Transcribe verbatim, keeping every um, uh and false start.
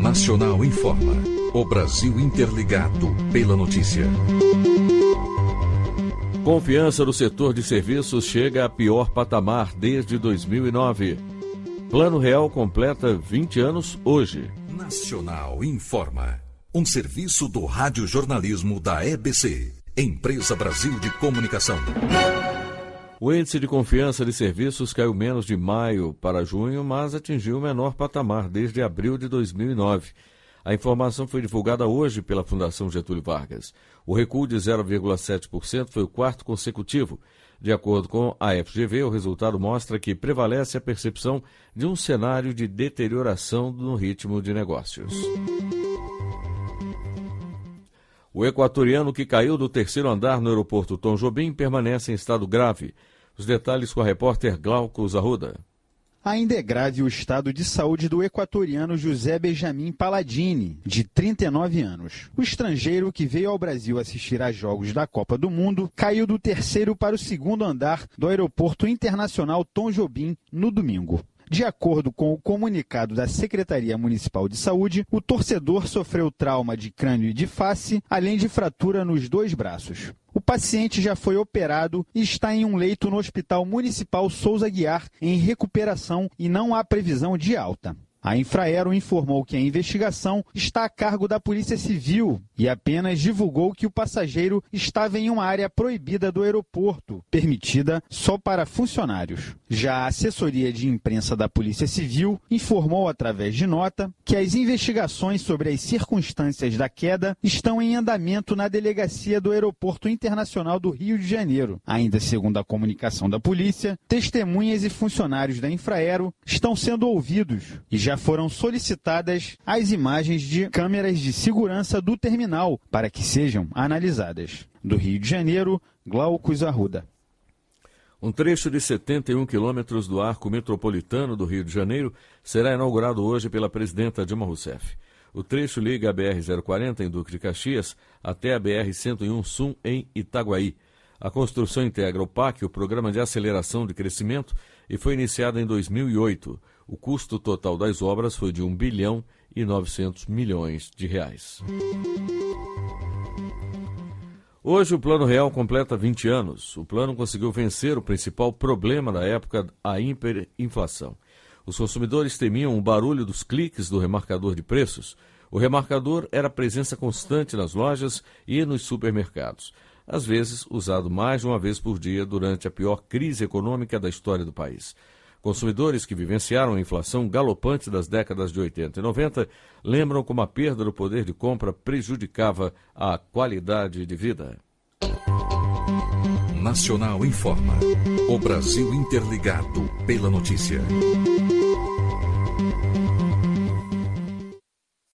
Nacional informa. O Brasil interligado pela notícia. Confiança no setor de serviços chega a pior patamar desde dois mil e nove. Plano Real completa vinte anos hoje. Nacional informa. Um serviço do radiojornalismo da E B C, Empresa Brasil de Comunicação. O índice de confiança de serviços caiu menos de maio para junho, mas atingiu o menor patamar desde abril de dois mil e nove. A informação foi divulgada hoje pela Fundação Getúlio Vargas. O recuo de zero vírgula sete por cento foi o quarto consecutivo. De acordo com a F G V, o resultado mostra que prevalece a percepção de um cenário de deterioração no ritmo de negócios. O equatoriano que caiu do terceiro andar no aeroporto Tom Jobim permanece em estado grave. Os detalhes com a repórter Glauco Arruda. Ainda é grave o estado de saúde do equatoriano José Benjamin Palladini, de trinta e nove anos. O estrangeiro, que veio ao Brasil assistir a jogos da Copa do Mundo, caiu do terceiro para o segundo andar do aeroporto internacional Tom Jobim no domingo. De acordo com o comunicado da Secretaria Municipal de Saúde, o torcedor sofreu trauma de crânio e de face, além de fratura nos dois braços. O paciente já foi operado e está em um leito no Hospital Municipal Souza Aguiar, em recuperação, e não há previsão de alta. A Infraero informou que a investigação está a cargo da Polícia Civil e apenas divulgou que o passageiro estava em uma área proibida do aeroporto, permitida só para funcionários. Já a assessoria de imprensa da Polícia Civil informou através de nota que as investigações sobre as circunstâncias da queda estão em andamento na delegacia do Aeroporto Internacional do Rio de Janeiro. Ainda segundo a comunicação da polícia, testemunhas e funcionários da Infraero estão sendo ouvidos e já foram solicitadas as imagens de câmeras de segurança do terminal para que sejam analisadas. Do Rio de Janeiro, Glauco Arruda. Um trecho de setenta e um quilômetros do arco metropolitano do Rio de Janeiro será inaugurado hoje pela presidenta Dilma Rousseff. O trecho liga a B R zero quarenta em Duque de Caxias até a B R cento e um Sul em Itaguaí. A construção integra o P A C, o Programa de Aceleração de Crescimento, e foi iniciada em dois mil e oito. O custo total das obras foi de um bilhão e novecentos milhões de reais. Hoje o Plano Real completa vinte anos. O plano conseguiu vencer o principal problema da época, a hiperinflação. Os consumidores temiam o barulho dos cliques do remarcador de preços. O remarcador era presença constante nas lojas e nos supermercados, às vezes usado mais de uma vez por dia durante a pior crise econômica da história do país. Consumidores que vivenciaram a inflação galopante das décadas de oitenta e noventa lembram como a perda do poder de compra prejudicava a qualidade de vida. Nacional informa. O Brasil interligado pela notícia.